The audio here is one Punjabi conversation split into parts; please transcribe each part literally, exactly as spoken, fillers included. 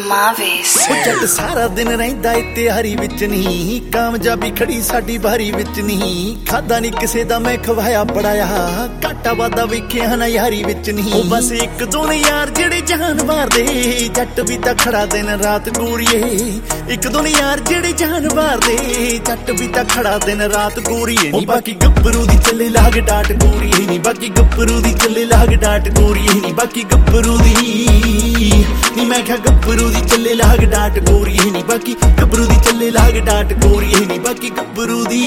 Mavis ਜੱਟ ਸਾਰਾ ਦਿਨ ਰਹਿੰਦਾ ਏ ਤਿਆਰੀ ਵਿੱਚ ਨਹੀਂ, ਕਾਮਯਾਬੀ ਖੜੀ ਸਾਡੀ ਬਾਰੀ ਵਿੱਚ ਨਹੀਂ। ਖਾਦਾ ਨਹੀਂ ਕਿਸੇ ਦਾ ਮੈਂ ਖਵਾਇਆ ਪੜਾਇਆ, ਘਾਟਾ ਵਾਦਾ ਵੇਖਿਆ ਨਾ ਯਾਰੀ ਵਿੱਚ ਨਹੀਂ। ਉਹ ਬਸ ਇੱਕ ਦੋ ਨੇ ਯਾਰ ਜਿਹੜੇ ਜਾਨ ਮਾਰਦੇ, ਜੱਟ ਵੀ ਤਾਂ ਖੜਾ ਦਿਨ ਰਾਤ ਗੋਰੀਏ। ਇੱਕ ਦੋ ਨੇ ਯਾਰ ਜਿਹੜੇ ਜਾਨ ਮਾਰਦੇ, ਜੱਟ ਵੀ ਤਾਂ ਖੜਾ ਦਿਨ ਰਾਤ ਗੋਰੀਏ। ਨੀ ਬਾਕੀ ਗੱਭਰੂ ਦੀ ਚੱਲੇ ਲਾਗ ਡਾਟ ਗੋਰੀਏ ਨੀ, ਬਾਕੀ ਗੱਭਰੂ ਦੀ ਚੱਲੇ ਲਾਗ ਡਾਟ ਗੋਰੀਏ ਨੀ, ਬਾਕੀ ਗੱਭਰੂ ਦੀ ਨੀ। ਮੈਂ ਕਿਹਾ ਗੱਭਰੂ ਦੀ ਚੱਲੇ ਲਾਗ ਡਾਟ ਗੋਰੀਏ ਨੀ, ਬਾਕੀ ਗੱਭਰੂ ਦੀ ਚੱਲੇ ਲਾਗ ਡਾਟ ਗੋਰੀਏ ਨੀ, ਬਾਕੀ ਗੱਭਰੂ ਦੀ।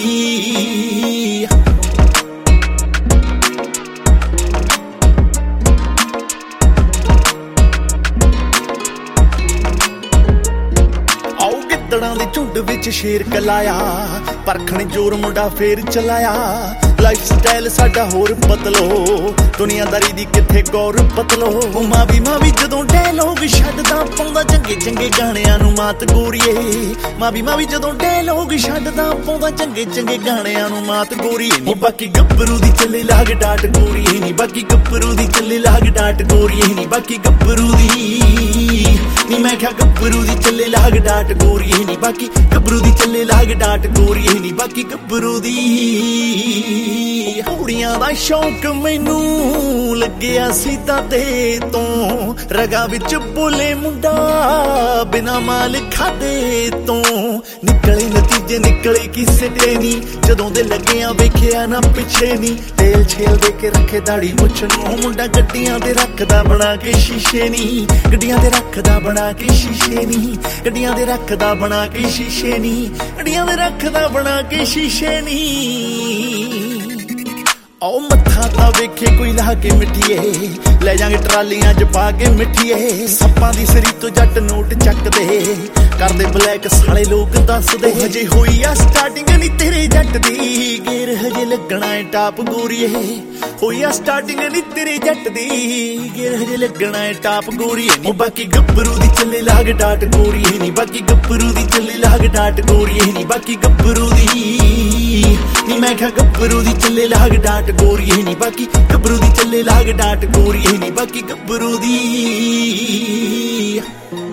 ਆਓ ਗਿੱਦੜਾਂ ਦੇ ਝੁੰਡ ਵਿੱਚ ਸ਼ੇਰ ਕਲਾਇਆ, ਪਰਖਣ ਜੋਰ ਮੁੰਡਾ ਫੇਰ ਚਲਾਇਆ। ਲਾਈਫ ਸਟਾਈਲ ਸਾਡਾ ਹੋਰ ਬਦਲੋ, ਦੁਨੀਆਦਾਰੀ ਦੀ ਕਿੱਥੇ ਗੌਰ ਬਦਲੋ। ਮਾਵੀ ਮਾਵੀ ਜਦੋਂ ਡਾਇਲੋਗ ਛੱਡਦਾ, ਪਾਉਂਦਾ ਚੰਗੇ ਚੰਗੇ ਗਾਣਿਆਂ ਨੂੰ ਮਾਤ ਗੋਰੀਏ। ਮਾਵੀ ਮਾਵੀ ਜਦੋਂ ਡਾਇਲੋਗ ਛੱਡਦਾ, ਪਾਉਂਦਾ ਚੰਗੇ ਚੰਗੇ ਗਾਣਿਆਂ ਨੂੰ ਮਾਤ ਗੋਰੀਏ ਨੀ। ਬਾਕੀ ਗੱਭਰੂ ਦੀ ਚੱਲੇ ਲਾਗ ਡਾਟ ਗੋਰੀਏ ਨੀ, ਬਾਕੀ ਗੱਭਰੂ ਦੀ ਚੱਲੇ ਲਾਗ ਡਾਟ ਗੋਰੀਏ ਨੀ, ਬਾਕੀ ਗੱਭਰੂ ਦੀ ਨੀ। ਮੈਂ ਕਿਹਾ ਗੱਭਰੂ ਦੀ ਚੱਲੇ ਲਾਗ ਡਾਟ ਗੋਰੀਏ ਨੀ, ਬਾਕੀ ਗੱਭਰੂ ਦੀ ਚੱਲੇ ਲਾਗ ਡਾਟ ਗੋਰੀਏ ਨੀ, ਬਾਕੀ ਗੱਭਰੂ ਦੀ। ਕੁੜੀਆਂ ਦਾ ਸ਼ੌਂਕ ਮੈਨੂੰ ਲੱਗਿਆ ਸੀ ਦਾਦੇ ਤੋਂ, ਰਗਾ ਵਿੱਚ ਬੋਲੇ ਮੁੰਡਾ ਬਿਨਾ ਮਾਲ ਖਾਦੇ ਤੋਂ। ਨਿਕਲੇ ਨਤੀਜੇ ਨਿਕਲੇ ਕਿਸੇ ਤੇ ਨੀ, ਜਦੋਂ ਦੇ ਲੱਗਿਆ ਵੇਖਿਆ ਨਾ ਪਿੱਛੇ ਨੀ। ਤੇਲ ਛੇਲ ਦੇ ਕੇ ਰੱਖੇ ਦਾੜੀ ਮੁੱਛ ਨੂੰ, ਮੁੰਡਾ ਗੱਡੀਆਂ ਦੇ ਰੱਖਦਾ ਬਣਾ ਕੇ ਸ਼ੀਸ਼ੇ ਨੀ। ਗੱਡੀਆਂ ਦੇ ਰੱਖਦਾ ਬਣਾ ਕੇ ਸ਼ੀਸ਼ੇ ਨੀ, ਗੱਡੀਆਂ ਦੇ ਰੱਖਦਾ ਬਣਾ ਕੇ ਸ਼ੀਸ਼ੇ ਨੀ, ਗੱਡੀਆਂ ਦੇ ਰੱਖਦਾ ਬਣਾ ਕੇ ਸ਼ੀਸ਼ੇ ਨੀ। ਆਓ ਮੱਥਾ ਤਾਂ ਵੇਖੇ ਕੋਈ ਲਾ ਕੇ ਮਿੱਠੀਏ, ਲੈ ਜਾਾਂਗੇ ਟਰਾਲੀਆਂ ਚ ਪਾ ਕੇ ਮਿੱਠੀਏ। ਸੱਪਾਂ ਦੀ ਸਰੀ ਤੋਂ ਜੱਟ ਨੋਟ ਚੱਕਦੇ, ਕਰਦੇ ਬਲੈਕ ਸਾਲੇ ਲੋਕ ਦੱਸਦੇ। ਹਜੇ ਹੋਈ ਆ ਸਟਾਰਟਿੰਗ ਨੀ ਤੇਰੇ ਜੱਟ ਦੀ, ਗੇਰ ਹਜੇ ਲੱਗਣਾ ਏ ਟਾਪ ਗੋਰੀਏ। ਹੋਈ ਆ ਸਟਾਰਟਿੰਗ ਨੀ ਤੇਰੇ ਜੱਟ ਦੀ, ਗੇਰ ਹਜੇ ਲੱਗਣਾ ਏ ਟਾਪ ਗੋਰੀਏ ਨੀ। ਬਾਕੀ ਗੱਭਰੂ ਦੀ ਚੱਲੇ ਲਾਗ ਡਾਟ ਗੋਰੀਏ ਨੀ, ਬਾਕੀ ਗੱਭਰੂ ਦੀ ਚੱਲੇ ਲਾਗ ਡਾਟ ਗੋਰੀਏ ਨੀ, ਬਾਕੀ ਗੱਭਰੂ ਦੀ ਨੀ। ਮੈਂ ਕਿਹਾ ਗੱਭਰੂ ਦੀ ਚੱਲੇ ਲਾਗ ਡਾਟ ਗੋਰੀਏ ਨੀ, ਬਾਕੀ ਗੱਭਰੂ ਦੀ ਚੱਲੇ ਲਾਗ ਡਾਟ ਗੋਰੀਏ ਨੀ, ਬਾਕੀ ਗੱਭਰੂ ਦੀ।